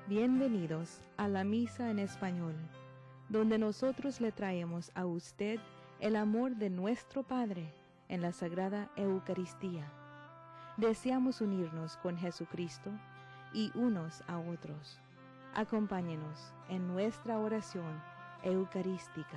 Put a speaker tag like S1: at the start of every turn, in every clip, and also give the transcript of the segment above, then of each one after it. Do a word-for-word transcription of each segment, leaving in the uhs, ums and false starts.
S1: Bienvenidos a la Misa en Español, donde nosotros le traemos a usted el amor de nuestro Padre en la Sagrada Eucaristía. Deseamos unirnos con Jesucristo y unos a otros. Acompáñenos en nuestra oración eucarística.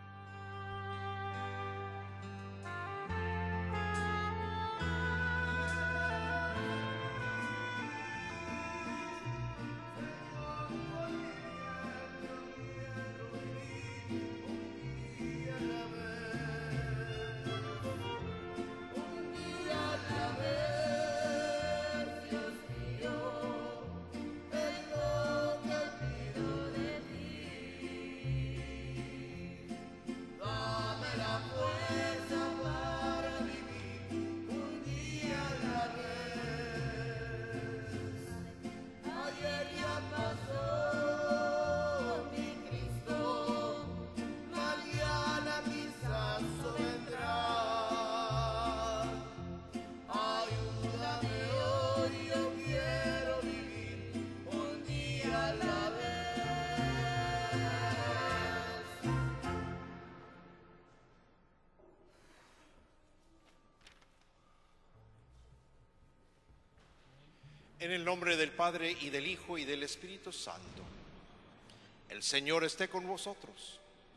S2: En el nombre del Padre, y del Hijo, y del Espíritu Santo. El Señor esté con vosotros.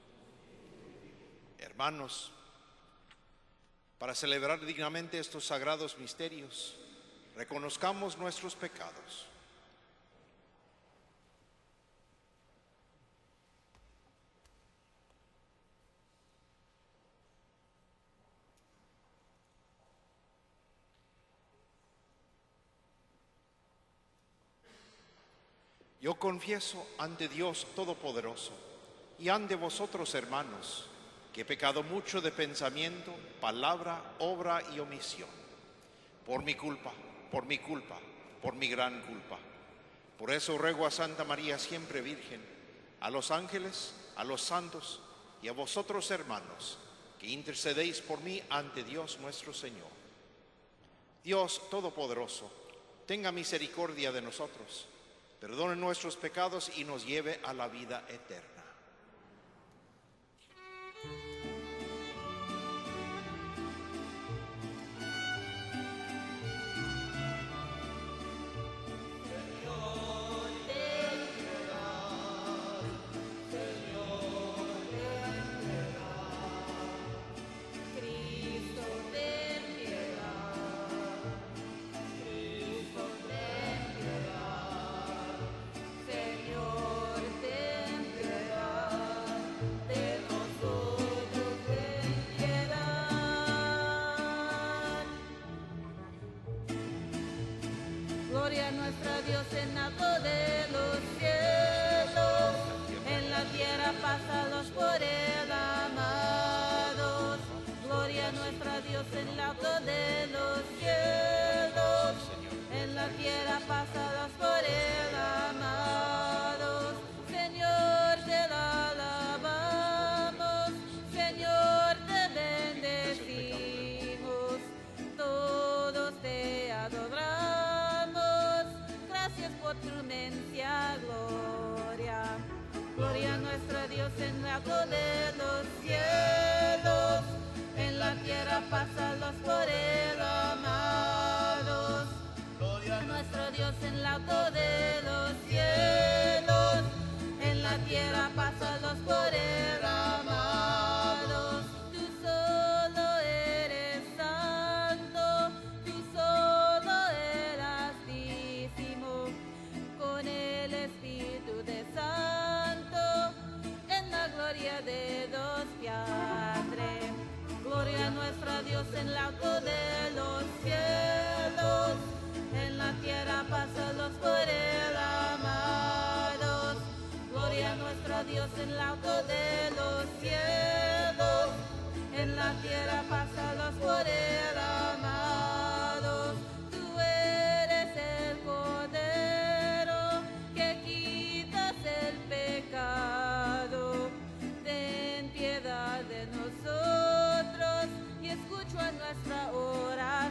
S2: Hermanos, para celebrar dignamente estos sagrados misterios, reconozcamos nuestros pecados. Yo confieso ante Dios Todopoderoso y ante vosotros, hermanos, que he pecado mucho de pensamiento, palabra, obra y omisión. Por mi culpa, por mi culpa, por mi gran culpa. Por eso ruego a Santa María siempre Virgen, a los ángeles, a los santos y a vosotros, hermanos, que intercedéis por mí ante Dios nuestro Señor. Dios Todopoderoso, tenga misericordia de nosotros, perdone nuestros pecados y nos lleve a la vida eterna.
S3: Gloria a nuestro Dios en alto de los cielos, en la tierra pasa los por él amados. Gloria a nuestro Dios en el alto de los cielos, en la tierra pasa los por él amados. Señor, te la alabamos, Señor, te bendecimos, todos te adoramos. Gracias por tu inmensa gloria. Gloria a nuestro Dios en el alto de los cielos, en la tierra pasa los por él amados. Gloria a nuestro Dios en el alto de los cielos, en la tierra pasa los por él amados. Tú solo eres santo, tú solo eras digno, con el Espíritu de Santo, en la gloria de Dios Padre. Gloria a nuestro Dios en el alto de los cielos, en la tierra pasa los por él amados. Gloria a nuestro Dios en el alto de los cielos, en la tierra pasa los por él amados. Tú eres el Cordero que quitas el pecado. Ten piedad de nosotros y escucha nuestra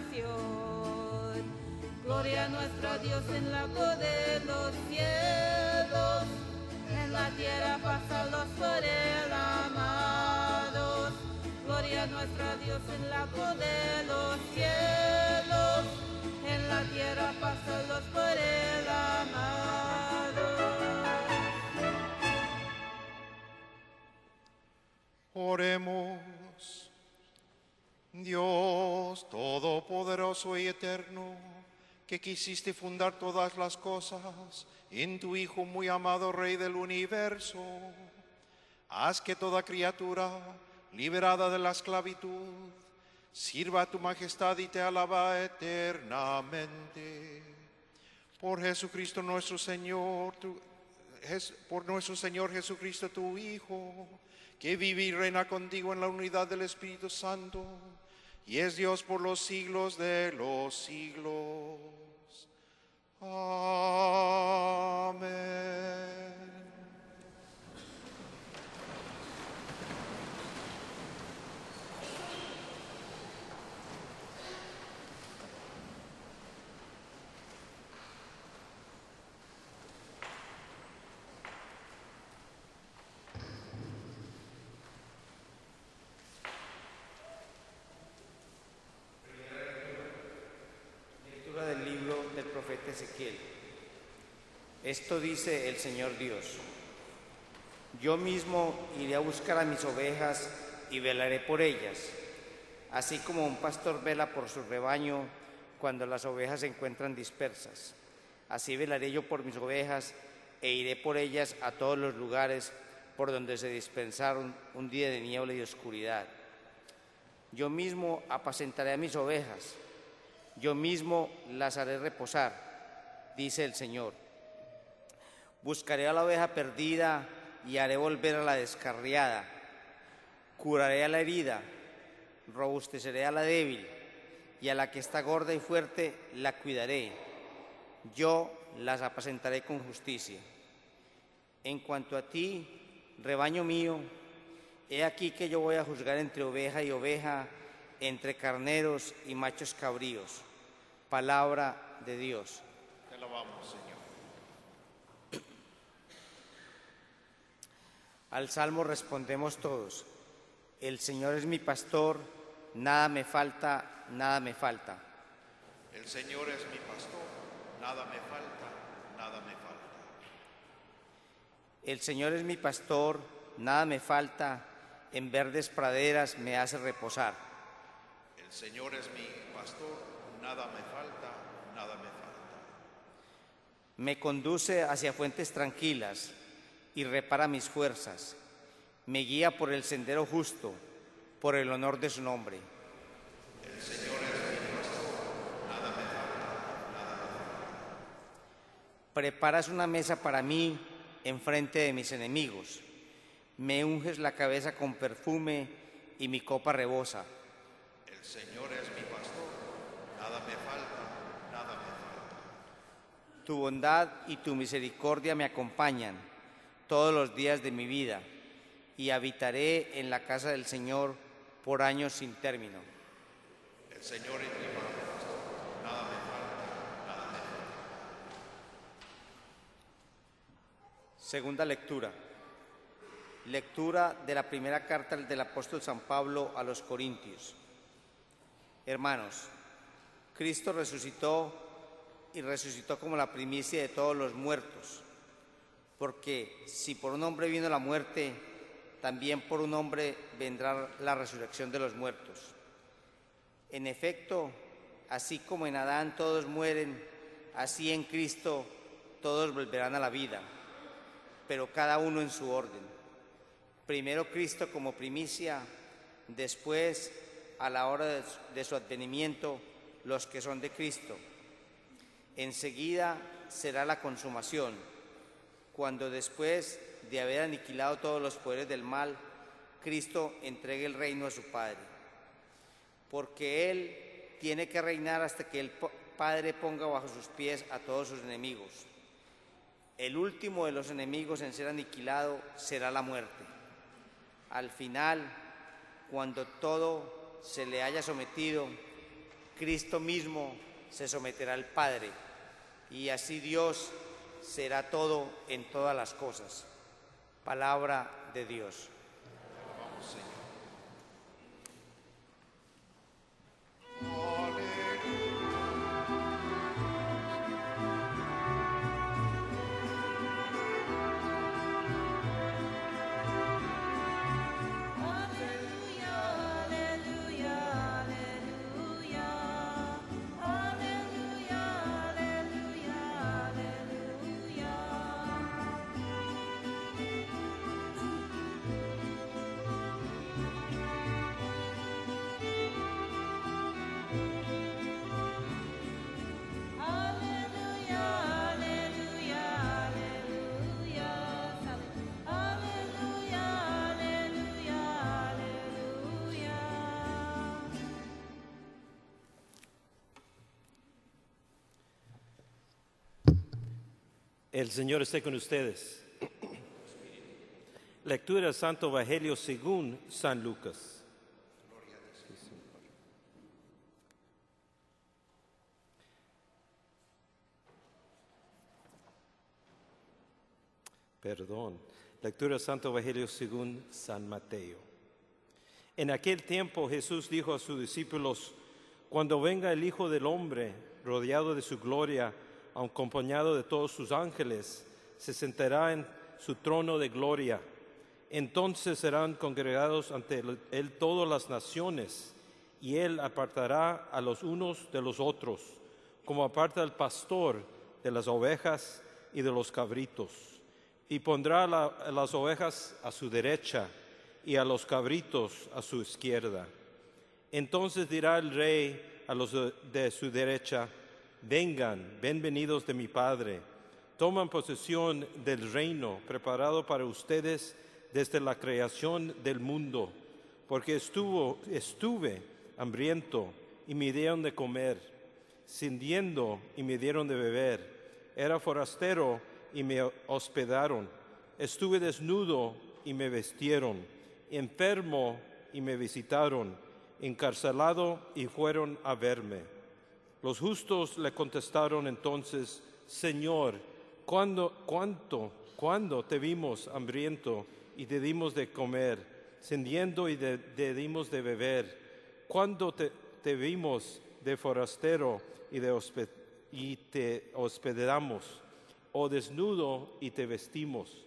S3: oración. Gloria a nuestro Dios en el alto de los cielos, cielos, en la tierra pásalos por él amados. Gloria a nuestro Dios en la cuna de los cielos, en la tierra pásalos por él amados.
S2: Oremos. Dios todopoderoso y eterno, que quisiste fundar todas las cosas en tu Hijo muy amado Rey del universo, haz que toda criatura liberada de la esclavitud sirva a tu majestad y te alaba eternamente. Por Jesucristo nuestro Señor, tu, por nuestro Señor Jesucristo tu Hijo, que vive y reina contigo en la unidad del Espíritu Santo, y es Dios por los siglos de los siglos. Amén.
S4: Del libro del profeta Ezequiel. Esto dice el Señor Dios: yo mismo iré a buscar a mis ovejas y velaré por ellas, así como un pastor vela por su rebaño cuando las ovejas se encuentran dispersas. Así velaré yo por mis ovejas e iré por ellas a todos los lugares por donde se dispersaron un día de niebla y oscuridad. Yo mismo apacentaré a mis ovejas, yo mismo las haré reposar, dice el Señor. Buscaré a la oveja perdida y haré volver a la descarriada. Curaré a la herida, robusteceré a la débil, y a la que está gorda y fuerte la cuidaré. Yo las apacentaré con justicia. En cuanto a ti, rebaño mío, he aquí que yo voy a juzgar entre oveja y oveja, entre carneros y machos cabríos. Palabra de Dios.
S2: Te alabamos, Señor.
S4: Al salmo respondemos todos: el Señor es mi pastor, nada me falta, nada me falta.
S2: El Señor es mi pastor, nada me falta, nada me falta.
S4: El Señor es mi pastor, nada me falta, en verdes praderas me hace reposar.
S2: El Señor es mi pastor, nada me falta, nada me falta.
S4: Me conduce hacia fuentes tranquilas y repara mis fuerzas. Me guía por el sendero justo, por el honor de su nombre.
S2: El Señor es mi pastor, nada me falta, nada me falta.
S4: Preparas una mesa para mí enfrente de mis enemigos. Me unges la cabeza con perfume y mi copa rebosa.
S2: El Señor es mi pastor, nada me falta, nada me falta.
S4: Tu bondad y tu misericordia me acompañan todos los días de mi vida, y habitaré en la casa del Señor por años sin término.
S2: El Señor es mi pastor, nada me falta, nada me falta.
S4: Segunda lectura. Lectura de la primera carta del apóstol San Pablo a los Corintios. Hermanos, Cristo resucitó y resucitó como la primicia de todos los muertos, porque si por un hombre vino la muerte, también por un hombre vendrá la resurrección de los muertos. En efecto, así como en Adán todos mueren, así en Cristo todos volverán a la vida, pero cada uno en su orden. Primero Cristo como primicia, después, a la hora de, de su advenimiento, los que son de Cristo. Enseguida será la consumación, cuando después de haber aniquilado todos los poderes del mal, Cristo entregue el reino a su Padre. Porque Él tiene que reinar hasta que el Padre ponga bajo sus pies a todos sus enemigos. El último de los enemigos en ser aniquilado será la muerte. Al final, cuando todo se le haya sometido, Cristo mismo se someterá al Padre, y así Dios será todo en todas las cosas. Palabra de Dios.
S2: Vamos, Señor.
S5: El Señor esté con ustedes. Lectura del Santo Evangelio según San Lucas. Perdón. Lectura del Santo Evangelio según San Mateo. En aquel tiempo Jesús dijo a sus discípulos: cuando venga el Hijo del Hombre, rodeado de su gloria, acompañado de todos sus ángeles, se sentará en su trono de gloria. Entonces serán congregados ante él todas las naciones, y él apartará a los unos de los otros, como aparta el pastor de las ovejas y de los cabritos, y pondrá la, a las ovejas a su derecha y a los cabritos a su izquierda. Entonces dirá el rey a los de, de su derecha: vengan, bienvenidos de mi Padre, toman posesión del reino preparado para ustedes desde la creación del mundo, porque estuvo, estuve hambriento y me dieron de comer, sediento y me dieron de beber, era forastero y me hospedaron, estuve desnudo y me vistieron, enfermo y me visitaron, encarcelado y fueron a verme. Los justos le contestaron entonces: Señor, ¿cuándo, cuánto, cuándo te vimos hambriento y te dimos de comer, sediento y te, te dimos de beber? ¿Cuándo te, te vimos de forastero y, de hosped, y te hospedamos, o desnudo y te vestimos?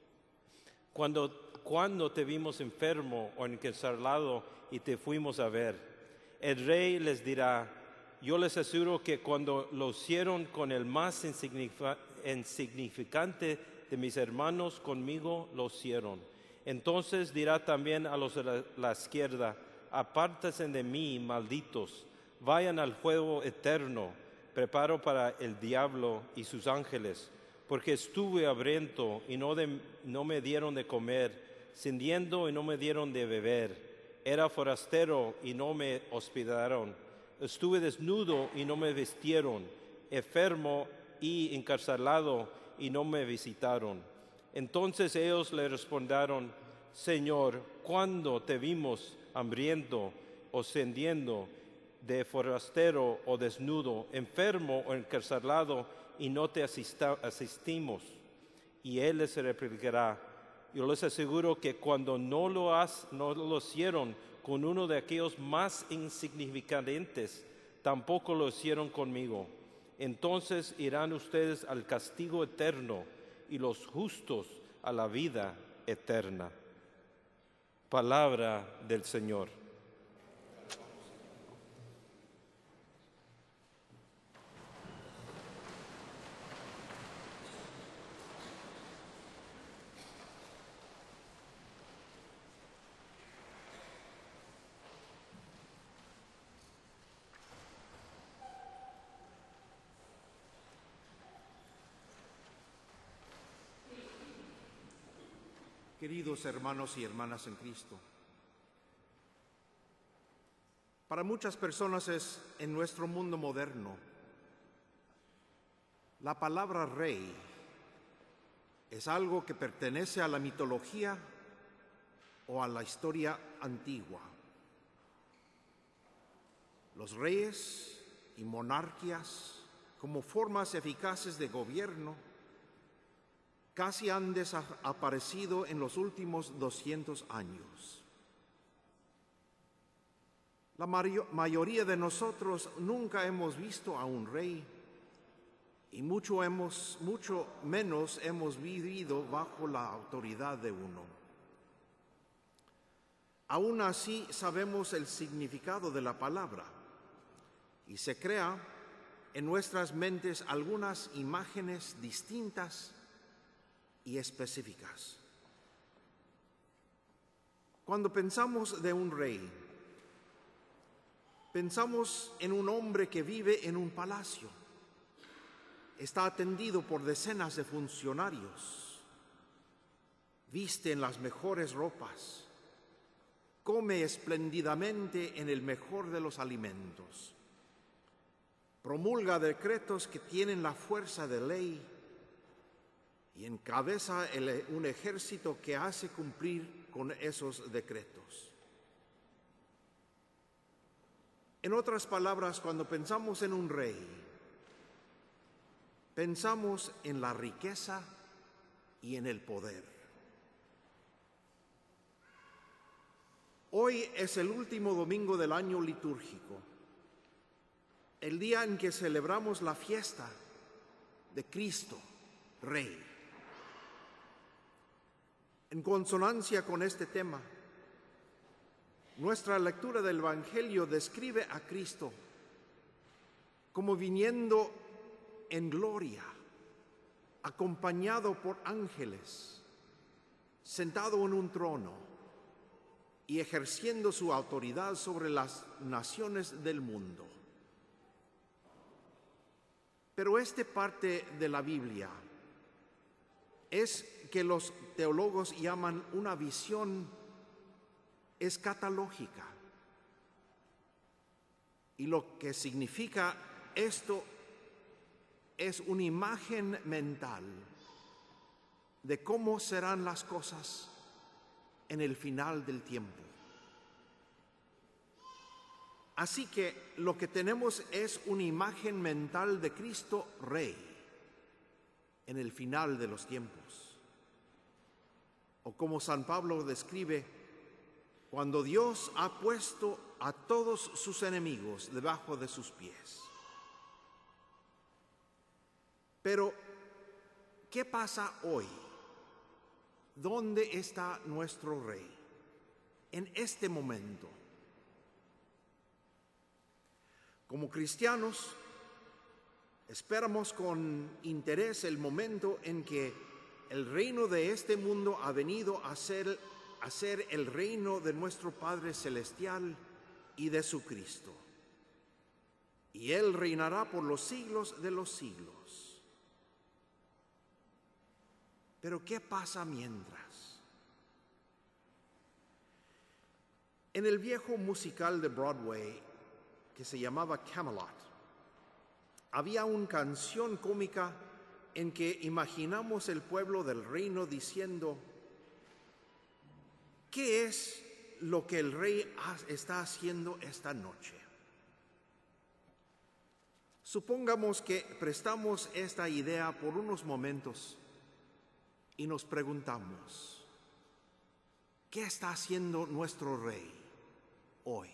S5: ¿Cuándo, cuándo te vimos enfermo o encarcelado y te fuimos a ver? El rey les dirá: yo les aseguro que cuando lo hicieron con el más insignificante de mis hermanos, conmigo lo hicieron. Entonces dirá también a los de la, la izquierda: apártense de mí, malditos, vayan al fuego eterno, preparo para el diablo y sus ángeles, porque estuve hambriento y no, de, no me dieron de comer, sediento y no me dieron de beber, era forastero y no me hospedaron. Estuve desnudo y no me vistieron, enfermo y encarcelado y no me visitaron. Entonces ellos le respondieron: Señor, ¿cuándo te vimos hambriento o sediento, de forastero o desnudo, enfermo o encarcelado y no te asista, asistimos? Y él les replicará: yo les aseguro que cuando no lo, has, no lo hicieron con uno de aquellos más insignificantes, tampoco lo hicieron conmigo. Entonces irán ustedes al castigo eterno y los justos a la vida eterna. Palabra del Señor.
S2: Queridos hermanos y hermanas en Cristo, para muchas personas es en nuestro mundo moderno la palabra rey es algo que pertenece a la mitología o a la historia antigua. Los reyes y monarquías, como formas eficaces de gobierno, casi han desaparecido en los últimos doscientos años. La mayoría de nosotros nunca hemos visto a un rey y mucho, hemos, mucho menos hemos vivido bajo la autoridad de uno. Aún así sabemos el significado de la palabra y se crea en nuestras mentes algunas imágenes distintas y específicas. Cuando pensamos de un rey, pensamos en un hombre que vive en un palacio, está atendido por decenas de funcionarios, viste en las mejores ropas, come espléndidamente en el mejor de los alimentos, promulga decretos que tienen la fuerza de ley y encabeza el, un ejército que hace cumplir con esos decretos. En otras palabras, cuando pensamos en un rey, pensamos en la riqueza y en el poder. Hoy es el último domingo del año litúrgico, el día en que celebramos la fiesta de Cristo, Rey. En consonancia con este tema, nuestra lectura del Evangelio describe a Cristo como viniendo en gloria, acompañado por ángeles, sentado en un trono y ejerciendo su autoridad sobre las naciones del mundo. Pero esta parte de la Biblia es que los teólogos llaman una visión escatológica. Y lo que significa esto es una imagen mental de cómo serán las cosas en el final del tiempo. Así que lo que tenemos es una imagen mental de Cristo Rey en el final de los tiempos. O como San Pablo describe, cuando Dios ha puesto a todos sus enemigos debajo de sus pies. Pero, ¿qué pasa hoy? ¿Dónde está nuestro Rey en este momento? Como cristianos, esperamos con interés el momento en que el reino de este mundo ha venido a ser, a ser el reino de nuestro Padre Celestial y de su Cristo. Y Él reinará por los siglos de los siglos. Pero ¿qué pasa mientras? En el viejo musical de Broadway, que se llamaba Camelot, había una canción cómica en que imaginamos el pueblo del reino diciendo: ¿qué es lo que el rey está haciendo esta noche? Supongamos que prestamos esta idea por unos momentos y nos preguntamos: ¿qué está haciendo nuestro rey hoy?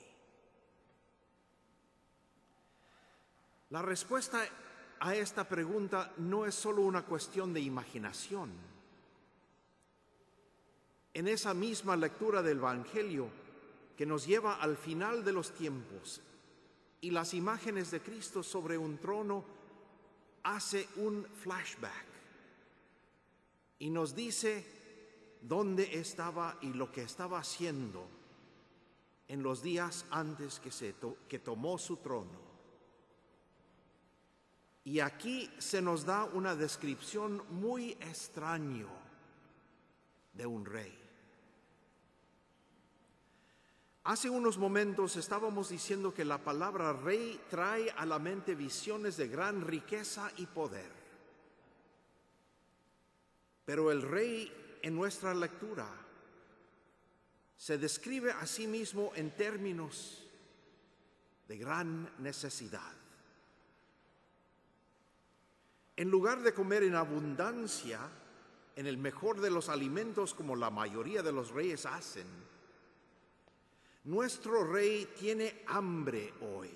S2: La respuesta a esta pregunta no es solo una cuestión de imaginación. En esa misma lectura del Evangelio que nos lleva al final de los tiempos y las imágenes de Cristo sobre un trono, hace un flashback y nos dice dónde estaba y lo que estaba haciendo en los días antes que, se to- que tomó su trono. Y aquí se nos da una descripción muy extraña de un rey. Hace unos momentos estábamos diciendo que la palabra rey trae a la mente visiones de gran riqueza y poder. Pero el rey en nuestra lectura se describe a sí mismo en términos de gran necesidad. En lugar de comer en abundancia, en el mejor de los alimentos como la mayoría de los reyes hacen. Nuestro rey tiene hambre hoy.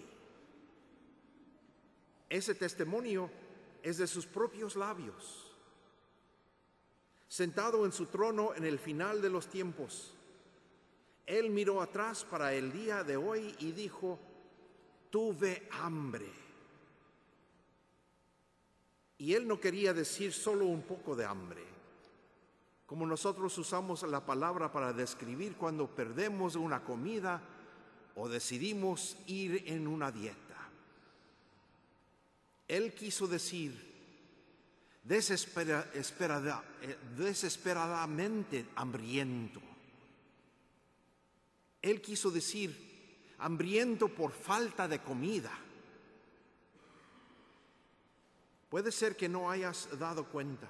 S2: Ese testimonio es de sus propios labios. Sentado en su trono en el final de los tiempos, él miró atrás para el día de hoy y dijo: tuve hambre. Y él no quería decir solo un poco de hambre, como nosotros usamos la palabra para describir cuando perdemos una comida o decidimos ir en una dieta. Él quiso decir desespera, esperada, eh, desesperadamente hambriento. Él quiso decir hambriento por falta de comida. Puede ser que no hayas dado cuenta,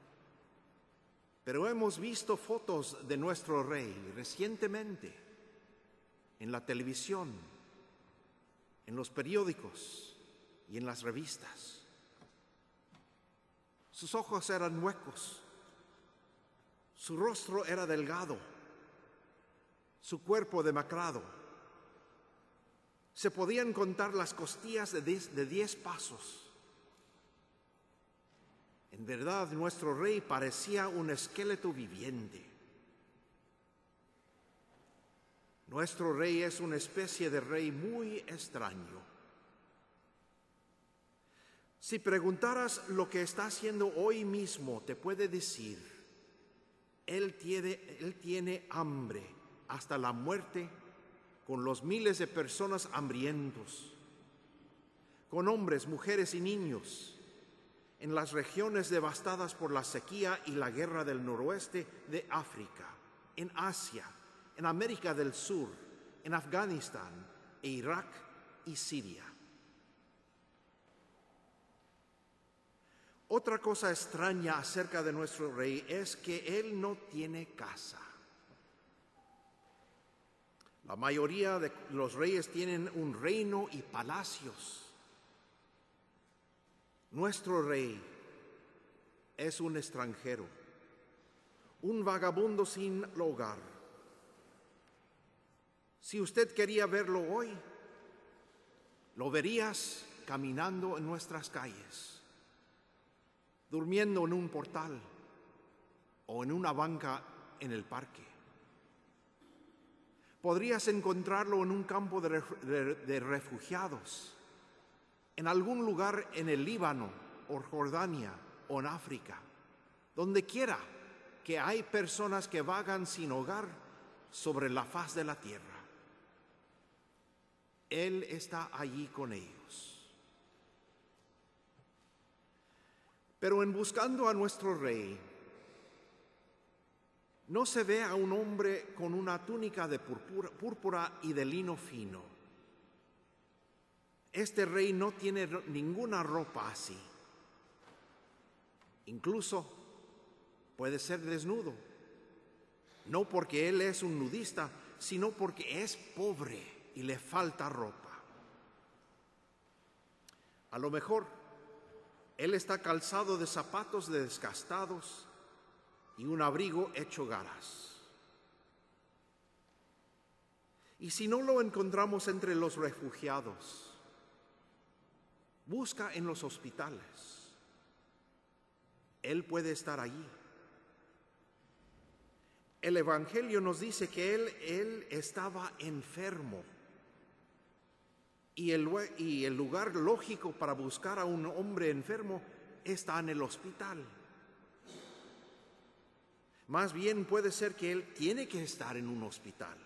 S2: pero hemos visto fotos de nuestro rey recientemente en la televisión, en los periódicos y en las revistas. Sus ojos eran huecos, su rostro era delgado, su cuerpo demacrado. Se podían contar las costillas de diez, de diez pasos. En verdad, nuestro rey parecía un esqueleto viviente. Nuestro rey es una especie de rey muy extraño. Si preguntaras lo que está haciendo hoy mismo, te puede decir: él tiene, él tiene hambre hasta la muerte, con los miles de personas hambrientos, con hombres, mujeres y niños, en las regiones devastadas por la sequía y la guerra del noroeste de África, en Asia, en América del Sur, en Afganistán, e Irak y Siria. Otra cosa extraña acerca de nuestro rey es que él no tiene casa. La mayoría de los reyes tienen un reino y palacios. Nuestro rey es un extranjero, un vagabundo sin hogar. Si usted quería verlo hoy, lo verías caminando en nuestras calles, durmiendo en un portal o en una banca en el parque. Podrías encontrarlo en un campo de, de, de refugiados, en algún lugar en el Líbano o Jordania o en África, donde quiera que hay personas que vagan sin hogar sobre la faz de la tierra. Él está allí con ellos. Pero en buscando a nuestro rey, no se ve a un hombre con una túnica de púrpura, púrpura y de lino fino. Este rey no tiene ninguna ropa así. Incluso puede ser desnudo, no porque él es un nudista, sino porque es pobre y le falta ropa. A lo mejor él está calzado de zapatos desgastados y un abrigo hecho garras. Y si no lo encontramos entre los refugiados, busca en los hospitales. Él puede estar allí. El Evangelio nos dice que él, él estaba enfermo. Y el, y el lugar lógico para buscar a un hombre enfermo está en el hospital. Más bien puede ser que él tiene que estar en un hospital,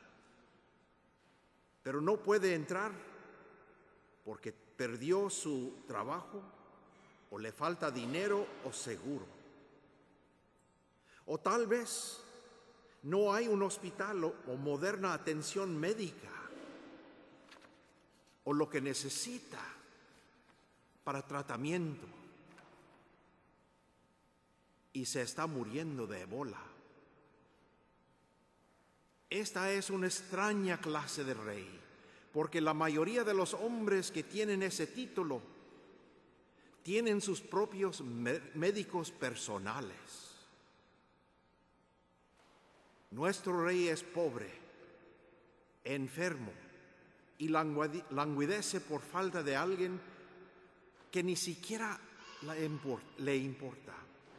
S2: pero no puede entrar porque perdió su trabajo o le falta dinero o seguro. O tal vez no hay un hospital o, o moderna atención médica o lo que necesita para tratamiento y se está muriendo de ébola. Esta es una extraña clase de rey, porque la mayoría de los hombres que tienen ese título tienen sus propios médicos personales. Nuestro rey es pobre, enfermo y languide- languidece por falta de alguien que ni siquiera le impor- le importa.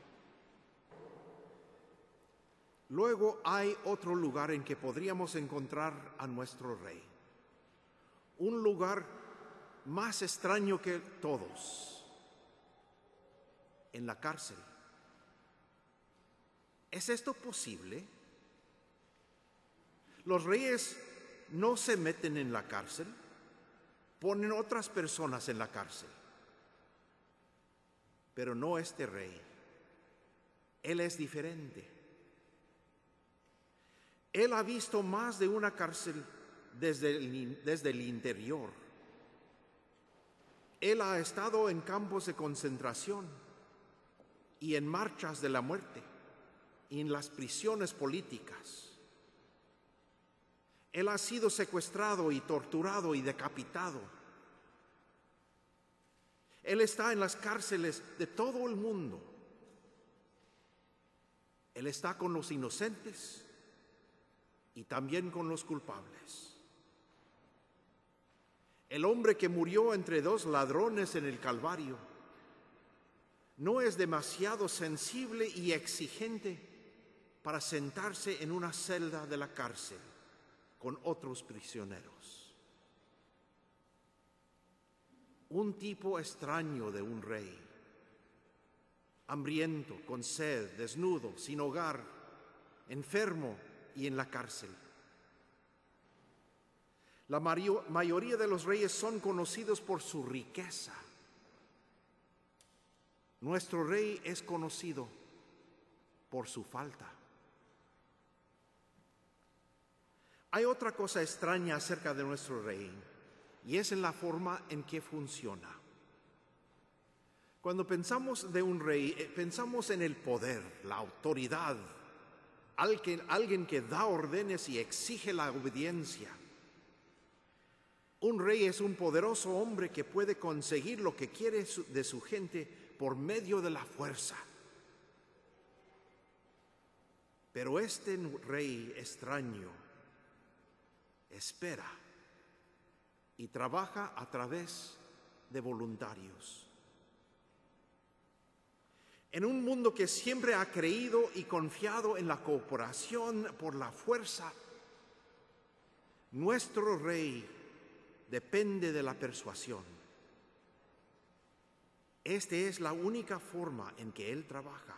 S2: Luego hay otro lugar en que podríamos encontrar a nuestro rey. Un lugar más extraño que todos, en la cárcel. ¿Es esto posible? Los reyes no se meten en la cárcel, ponen otras personas en la cárcel. Pero no este rey. Él es diferente. Él ha visto más de una cárcel desde el, desde el interior. Él ha estado en campos de concentración y en marchas de la muerte y en las prisiones políticas. Él ha sido secuestrado y torturado y decapitado. Él está en las cárceles de todo el mundo. Él está con los inocentes y también con los culpables. El hombre que murió entre dos ladrones en el Calvario no es demasiado sensible y exigente para sentarse en una celda de la cárcel con otros prisioneros. Un tipo extraño de un rey, hambriento, con sed, desnudo, sin hogar, enfermo y en la cárcel. La mayoría de los reyes son conocidos por su riqueza. Nuestro rey es conocido por su falta. Hay otra cosa extraña acerca de nuestro rey, y es en la forma en que funciona. Cuando pensamos de un rey, pensamos en el poder, la autoridad, alguien, alguien que da órdenes y exige la obediencia. Un rey es un poderoso hombre que puede conseguir lo que quiere de su gente por medio de la fuerza. Pero este rey extraño espera y trabaja a través de voluntarios. En un mundo que siempre ha creído y confiado en la cooperación por la fuerza, nuestro rey depende de la persuasión. Esta es la única forma en que él trabaja.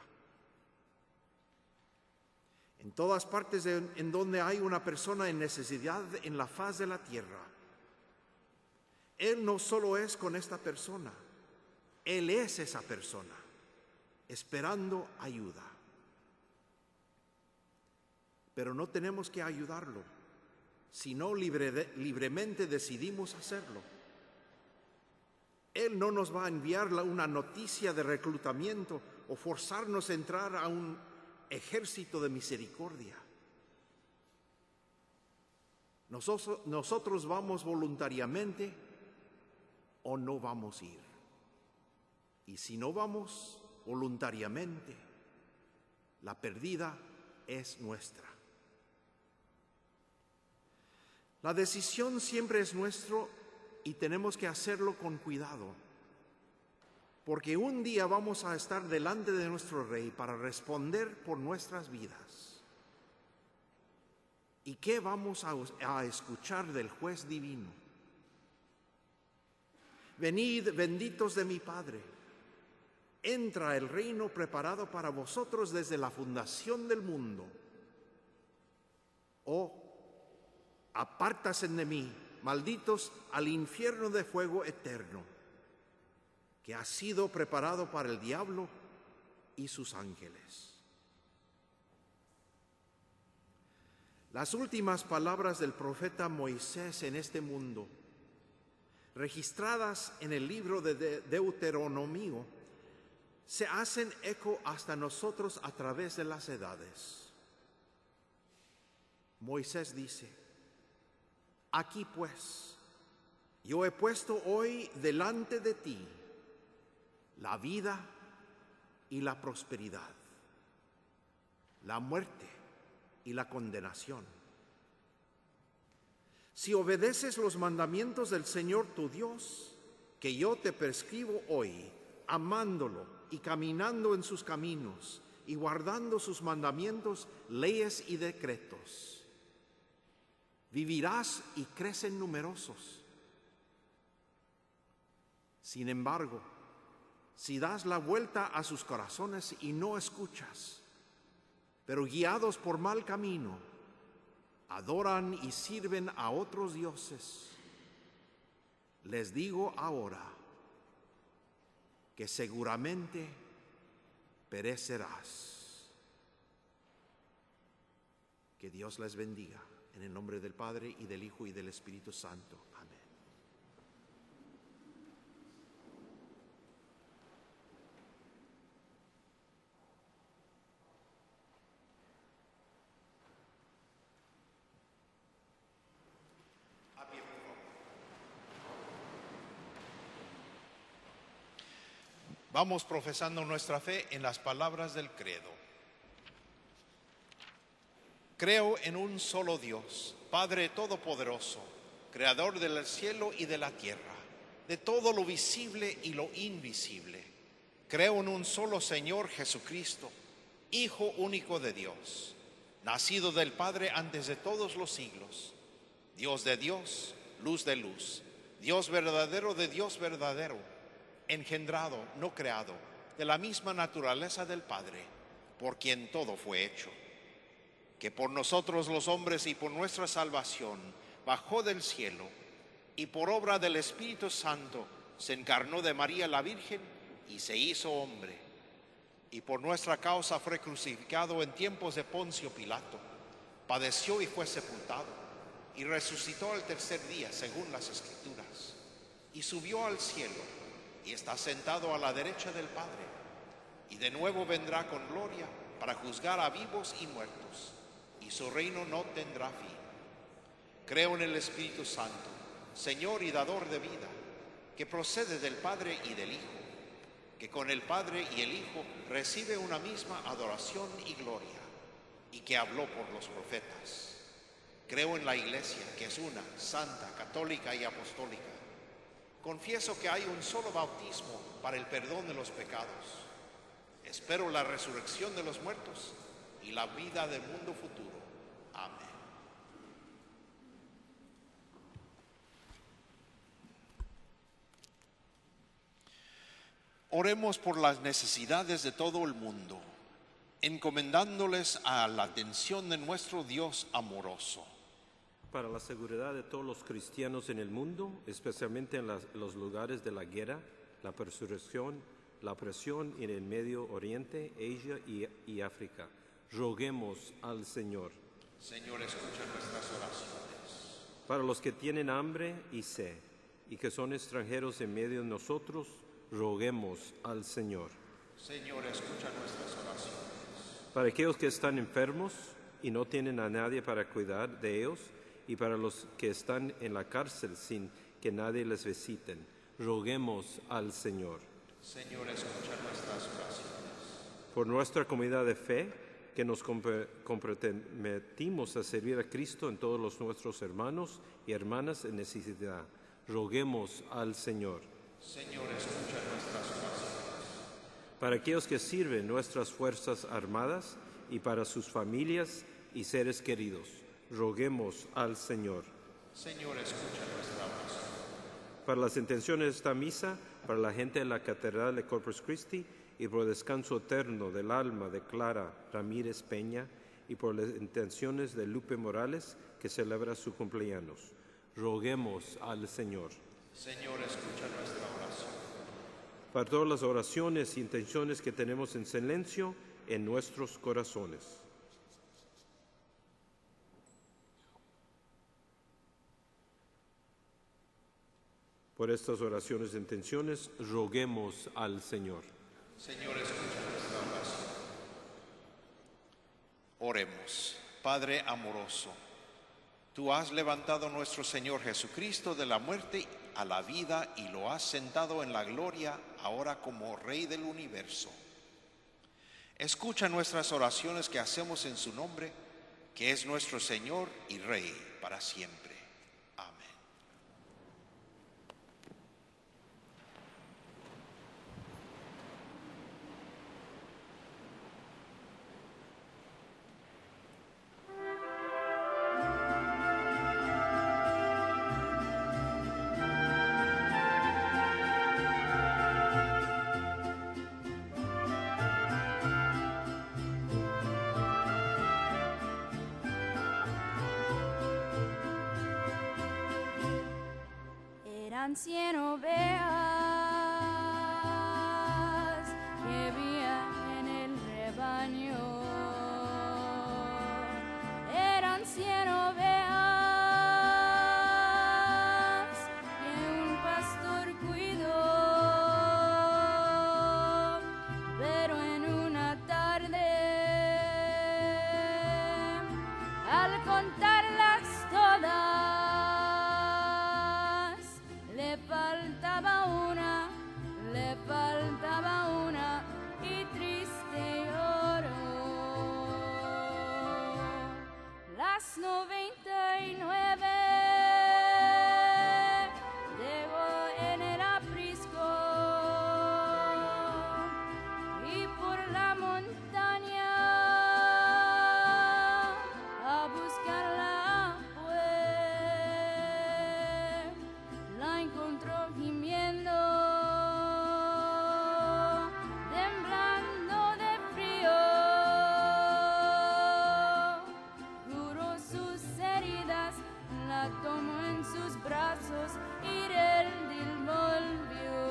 S2: En todas partes de, en donde hay una persona en necesidad en la faz de la tierra, él no solo es con esta persona, él es esa persona, esperando ayuda. Pero no tenemos que ayudarlo, sino libre, libremente decidimos hacerlo. Él no nos va a enviar una noticia de reclutamiento o forzarnos a entrar a un ejército de misericordia. Nosotros, nosotros vamos voluntariamente o no vamos a ir. Y si no vamos voluntariamente, la pérdida es nuestra. La decisión siempre es nuestra y tenemos que hacerlo con cuidado, porque un día vamos a estar delante de nuestro Rey para responder por nuestras vidas. ¿Y qué vamos a, a escuchar del juez divino? Venid, benditos de mi Padre, entra el reino preparado para vosotros desde la fundación del mundo. O apártase de mí, malditos, al infierno de fuego eterno, que ha sido preparado para el diablo y sus ángeles. Las últimas palabras del profeta Moisés en este mundo, registradas en el libro de Deuteronomio, se hacen eco hasta nosotros a través de las edades. Moisés dice: aquí pues, yo he puesto hoy delante de ti la vida y la prosperidad, la muerte y la condenación. Si obedeces los mandamientos del Señor tu Dios, que yo te prescribo hoy, amándolo y caminando en sus caminos y guardando sus mandamientos, leyes y decretos, vivirás y crecen numerosos. Sin embargo, si das la vuelta a sus corazones y no escuchas, pero guiados por mal camino, adoran y sirven a otros dioses, les digo ahora que seguramente perecerás. Que Dios les bendiga, en el nombre del Padre, y del Hijo, y del Espíritu Santo. Amén. Vamos profesando nuestra fe en las palabras del credo. Creo en un solo Dios, Padre Todopoderoso, Creador del cielo y de la tierra, de todo lo visible y lo invisible. Creo en un solo Señor Jesucristo, Hijo único de Dios, nacido del Padre antes de todos los siglos, Dios de Dios, luz de luz, Dios verdadero de Dios verdadero, engendrado, no creado, de la misma naturaleza del Padre, por quien todo fue hecho, que por nosotros los hombres y por nuestra salvación bajó del cielo y por obra del Espíritu Santo se encarnó de María la Virgen y se hizo hombre, y por nuestra causa fue crucificado en tiempos de Poncio Pilato, padeció y fue sepultado, y resucitó al tercer día según las Escrituras, y subió al cielo, y está sentado a la derecha del Padre, y de nuevo vendrá con gloria para juzgar a vivos y muertos, y su reino no tendrá fin. Creo en el Espíritu Santo, Señor y dador de vida, que procede del Padre y del Hijo, que con el Padre y el Hijo recibe una misma adoración y gloria, y que habló por los profetas. Creo en la Iglesia, que es una, santa, católica y apostólica. Confieso que hay un solo bautismo para el perdón de los pecados. Espero la resurrección de los muertos y la vida del mundo futuro. Amén. Oremos por las necesidades de todo el mundo, encomendándoles a la atención de nuestro Dios amoroso.
S5: Para la seguridad de todos los cristianos en el mundo, especialmente en las, los lugares de la guerra, la persecución, la opresión en el Medio Oriente, Asia y, y África, roguemos al Señor.
S2: Señor, escucha nuestras oraciones.
S5: Para los que tienen hambre y sed y que son extranjeros en medio de nosotros, roguemos al Señor.
S2: Señor, escucha nuestras oraciones.
S5: Para aquellos que están enfermos y no tienen a nadie para cuidar de ellos, y para los que están en la cárcel sin que nadie les visite, roguemos al Señor.
S2: Señor, escucha nuestras oraciones.
S5: Por nuestra comunidad de fe, que nos comprometimos a servir a Cristo en todos los nuestros hermanos y hermanas en necesidad, roguemos al Señor.
S2: Señor, escucha nuestras oraciones.
S5: Para aquellos que sirven nuestras Fuerzas Armadas y para sus familias y seres queridos, roguemos al Señor.
S2: Señor, escucha nuestra oración.
S5: Para las intenciones de esta misa, para la gente de la Catedral de Corpus Christi y por el descanso eterno del alma de Clara Ramírez Peña y por las intenciones de Lupe Morales, que celebra su cumpleaños, roguemos al Señor.
S2: Señor, escucha nuestra oración.
S5: Para todas las oraciones e intenciones que tenemos en silencio en nuestros corazones. Por estas oraciones e intenciones, roguemos al Señor.
S2: Señor, escucha nuestra oración. Oremos. Padre amoroso, tú has levantado a nuestro Señor Jesucristo de la muerte a la vida y lo has sentado en la gloria ahora como Rey del universo. Escucha nuestras oraciones que hacemos en su nombre que es nuestro Señor y Rey para siempre. Amén.
S6: Eran cien ovejas que había en el rebaño. Eran cien ovejas que un pastor cuidó, pero en una tarde, al contarlas todas, le faltaba una, le faltaba una, y triste lloró. Las noventa y nueve dejó en el aprisco y por la montaña a buscarla fue. La encontró gimiendo, temblando de frío. Curó sus heridas, la tomó en sus brazos y él volvió.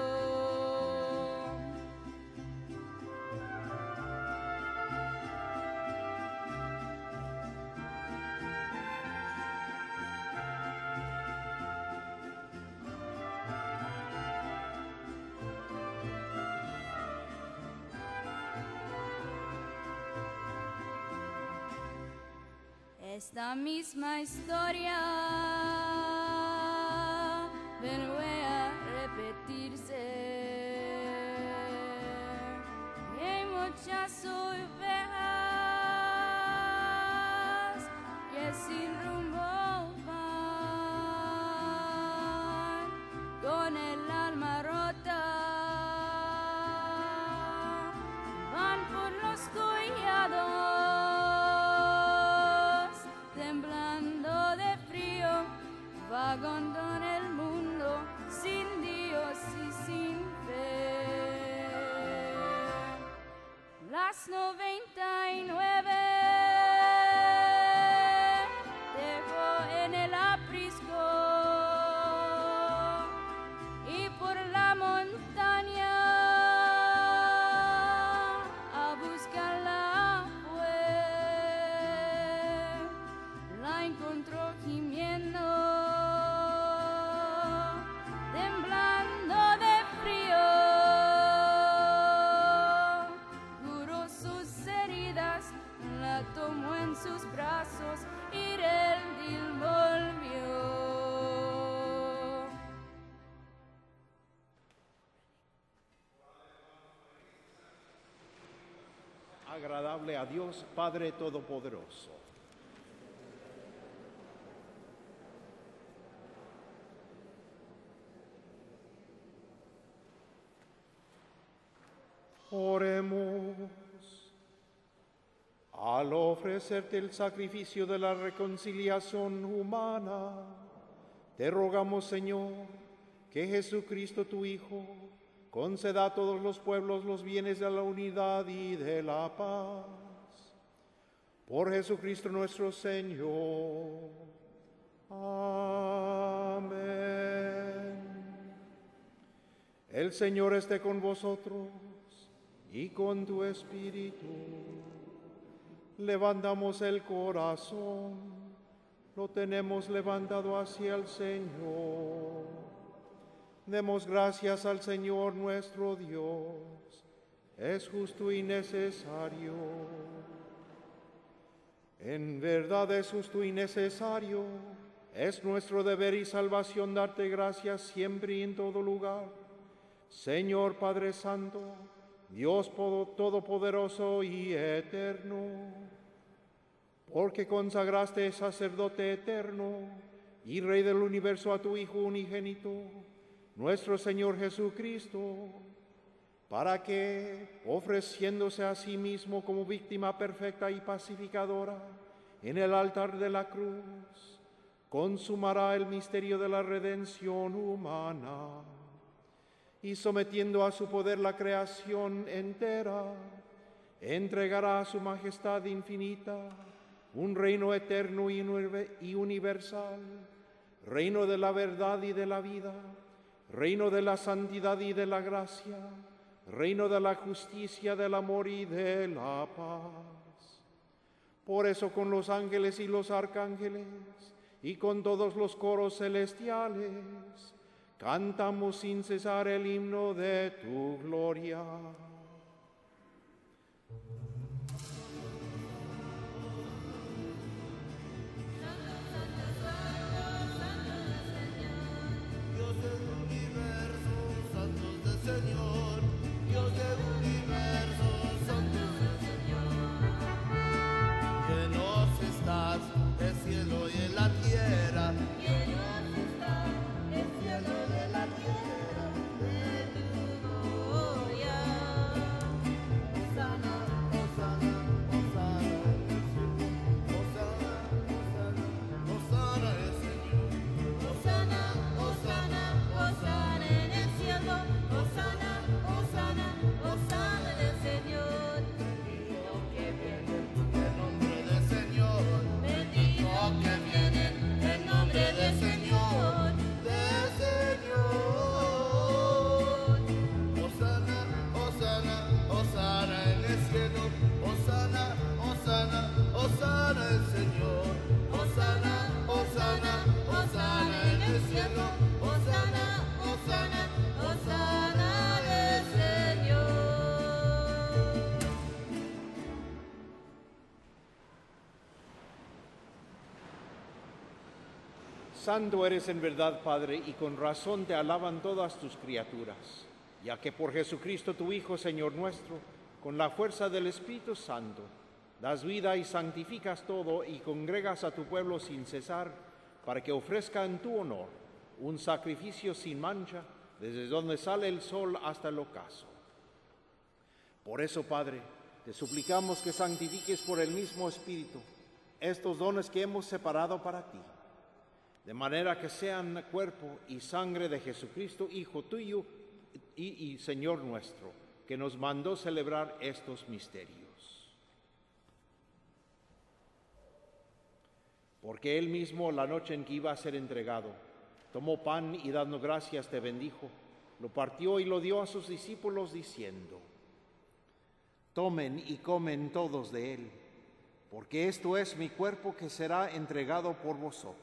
S6: Esta misma historia vuelve a repetirse. Hay muchas ovejas que sin rumbo van, con el alma rota, van por los collados, temblando de frío, vagando en el mundo, sin Dios y sin fe. Las noventa y nueve dejó en el aprisco y por la montaña a buscarla fue. La encontró gimiendo, temblando de frío. Curó sus heridas, la tomó en sus brazos y él volvió.
S2: Agradable a Dios Padre Todopoderoso. Oremos. Al ofrecerte el sacrificio de la reconciliación humana, te rogamos, Señor, que Jesucristo tu Hijo conceda a todos los pueblos los bienes de la unidad y de la paz. Por Jesucristo nuestro Señor. Amén. El Señor esté con vosotros y con tu espíritu. Levantamos el corazón, lo tenemos levantado hacia el Señor. Demos gracias al Señor nuestro Dios, es justo y necesario. En verdad es justo y necesario, es nuestro deber y salvación darte gracias siempre y en todo lugar. Señor Padre Santo, Dios Todopoderoso y Eterno, porque consagraste sacerdote eterno y Rey del universo a tu Hijo unigénito, nuestro Señor Jesucristo, para que, ofreciéndose a sí mismo como víctima perfecta y pacificadora en el altar de la cruz, consumará el misterio de la redención humana, y sometiendo a su poder la creación entera, entregará a su majestad infinita un reino eterno y universal, reino de la verdad y de la vida, reino de la santidad y de la gracia, reino de la justicia, del amor y de la paz. Por eso con los ángeles y los arcángeles y con todos los coros celestiales cantamos sin cesar el himno de tu gloria.
S7: Señor, Dios del universo, santo es el Señor. Llenos estás el cielo y en la tierra. Llenos está el cielo y la tierra de tu gloria. Hosana, hosana, hosana, hosana, hosana, hosana el Señor. Hosana, hosana, hosana en el cielo. Hosana, hosana, hosana del Señor. Bendito que viene el nombre del Señor. Bendito que viene el nombre del Señor. Del Señor. Hosana, hosana, hosana en el cielo. Hosana, hosana, hosana el Señor. Hosana, hosana, hosana en el cielo. Hosana, hosana, hosana del Señor.
S2: Santo eres en verdad, Padre, y con razón te alaban todas tus criaturas, ya que por Jesucristo tu Hijo, Señor nuestro, con la fuerza del Espíritu Santo, das vida y santificas todo y congregas a tu pueblo sin cesar, para que ofrezca en tu honor un sacrificio sin mancha, desde donde sale el sol hasta el ocaso. Por eso, Padre, te suplicamos que santifiques por el mismo Espíritu estos dones que hemos separado para ti, de manera que sean cuerpo y sangre de Jesucristo, Hijo tuyo y, y Señor nuestro, que nos mandó celebrar estos misterios. Porque Él mismo, la noche en que iba a ser entregado, tomó pan y dando gracias te bendijo, lo partió y lo dio a sus discípulos diciendo: tomen y comen todos de él, porque esto es mi cuerpo que será entregado por vosotros.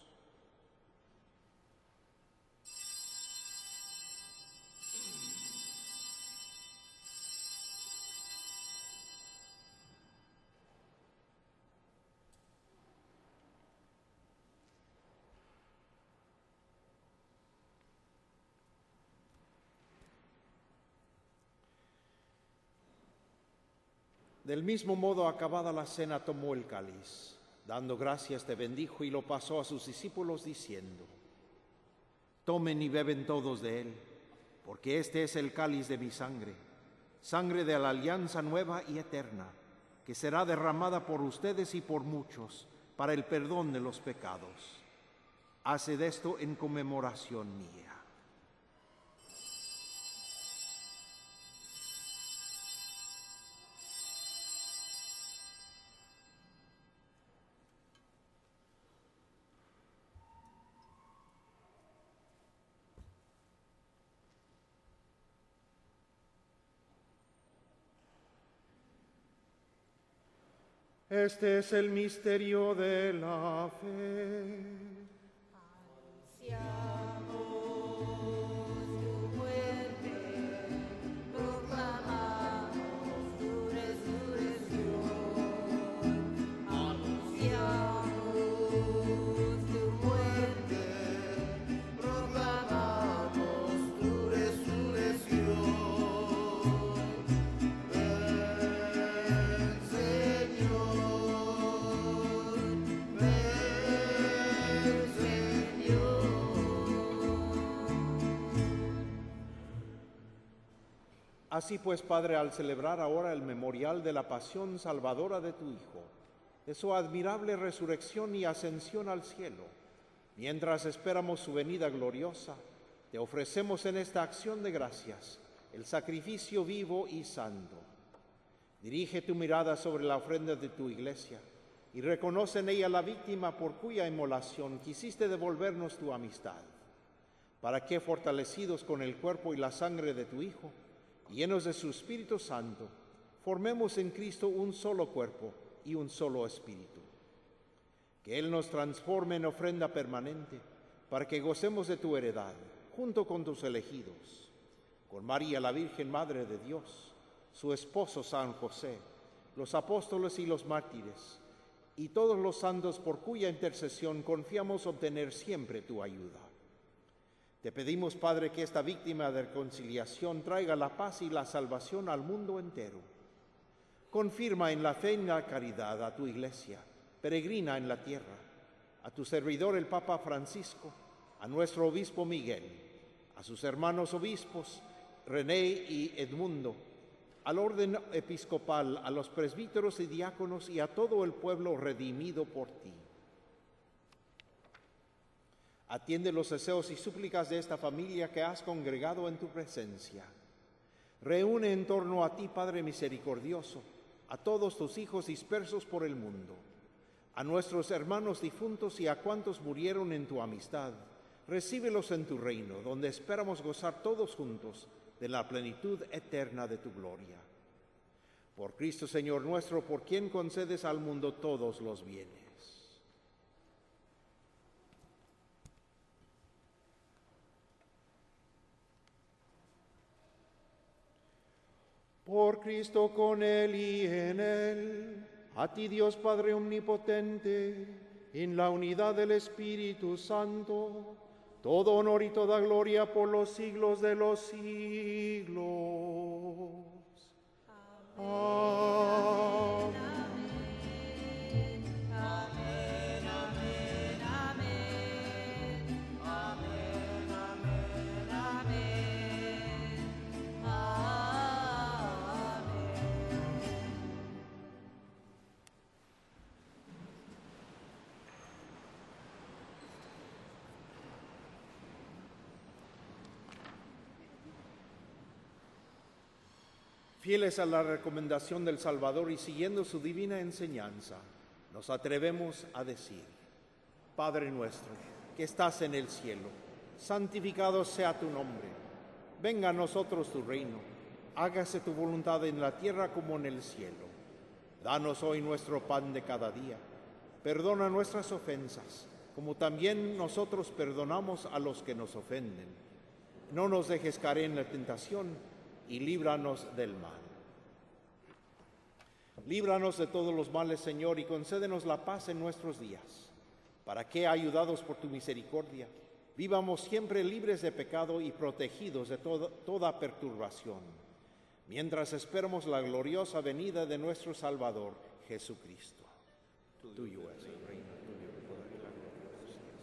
S2: Del mismo modo, acabada la cena, tomó el cáliz, dando gracias te bendijo y lo pasó a sus discípulos diciendo: tomen y beben todos de él, porque este es el cáliz de mi sangre, sangre de la alianza nueva y eterna, que será derramada por ustedes y por muchos para el perdón de los pecados. Haced esto en conmemoración mía. Este es el misterio de la fe.
S3: Anunciamos tu muerte, proclamamos tu resurrección. Anunciamos tu muerte, proclamamos tu resurrección. Ven, Señor.
S2: Así pues, Padre, al celebrar ahora el memorial de la pasión salvadora de tu Hijo, de su admirable resurrección y ascensión al cielo, mientras esperamos su venida gloriosa, te ofrecemos en esta acción de gracias el sacrificio vivo y santo. Dirige tu mirada sobre la ofrenda de tu iglesia y reconoce en ella la víctima por cuya inmolación quisiste devolvernos tu amistad, para que, fortalecidos con el cuerpo y la sangre de tu Hijo, llenos de su Espíritu Santo, formemos en Cristo un solo cuerpo y un solo espíritu. Que Él nos transforme en ofrenda permanente, para que gocemos de tu heredad, junto con tus elegidos, con María la Virgen Madre de Dios, su esposo San José, los apóstoles y los mártires, y todos los santos por cuya intercesión confiamos obtener siempre tu ayuda. Te pedimos, Padre, que esta víctima de reconciliación traiga la paz y la salvación al mundo entero. Confirma en la fe y en la caridad a tu iglesia, peregrina en la tierra, a tu servidor el Papa Francisco, a nuestro obispo Miguel, a sus hermanos obispos René y Edmundo, al orden episcopal, a los presbíteros y diáconos y a todo el pueblo redimido por ti. Atiende los deseos y súplicas de esta familia que has congregado en tu presencia. Reúne en torno a ti, Padre misericordioso, a todos tus hijos dispersos por el mundo, a nuestros hermanos difuntos y a cuantos murieron en tu amistad. Recíbelos en tu reino, donde esperamos gozar todos juntos de la plenitud eterna de tu gloria. Por Cristo Señor nuestro, por quien concedes al mundo todos los bienes. Por Cristo, con Él y en Él, a ti Dios Padre omnipotente, en la unidad del Espíritu Santo, todo honor y toda gloria por los siglos de los siglos. Amén.
S3: Amén, amén, amén. Amén, amén, amén. Amén.
S2: Fieles a la recomendación del Salvador y siguiendo su divina enseñanza, nos atrevemos a decir: Padre nuestro, que estás en el cielo, santificado sea tu nombre. Venga a nosotros tu reino. Hágase tu voluntad en la tierra como en el cielo. Danos hoy nuestro pan de cada día. Perdona nuestras ofensas, como también nosotros perdonamos a los que nos ofenden. No nos dejes caer en la tentación, y líbranos del mal. Líbranos de todos los males, Señor, y concédenos la paz en nuestros días, para que, ayudados por tu misericordia, vivamos siempre libres de pecado y protegidos de todo, toda perturbación, mientras esperamos la gloriosa venida de nuestro Salvador, Jesucristo. Tuyo es el reino, tuyo el poder y la gloria por los siglos.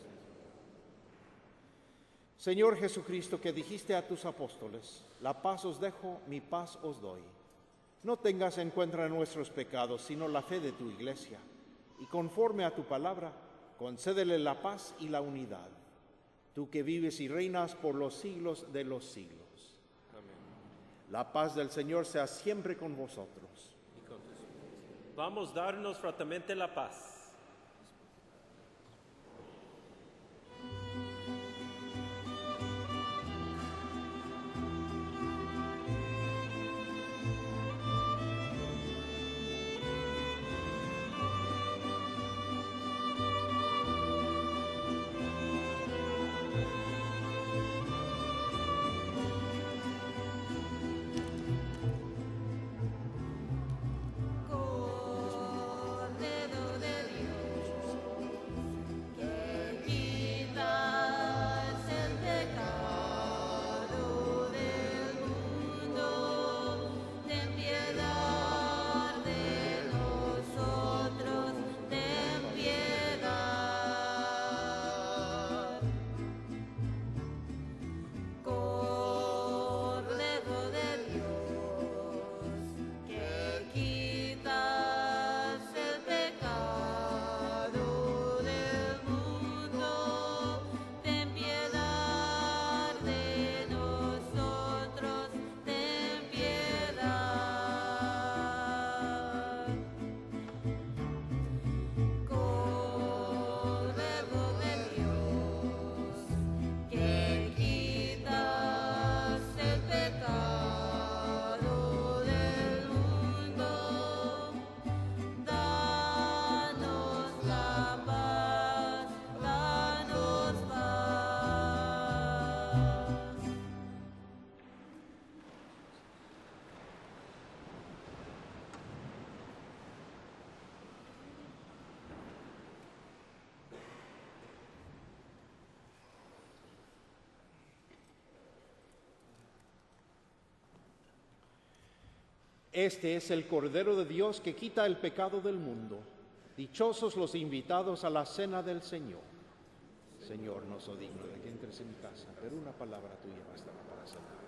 S2: Señor Jesucristo, que dijiste a tus apóstoles: la paz os dejo, mi paz os doy. No tengas en cuenta nuestros pecados, sino la fe de tu iglesia, y conforme a tu palabra, concédele la paz y la unidad. Tú que vives y reinas por los siglos de los siglos. Amén. La paz del Señor sea siempre con vosotros.
S5: Y con tu espíritu. Vamos a darnos fraternamente la paz.
S3: Cordero de
S8: Este es el Cordero de Dios que quita el pecado del mundo. Dichosos los invitados a la cena del Señor. Señor, no soy digno de que entres en mi casa, pero una palabra tuya bastará para salvar.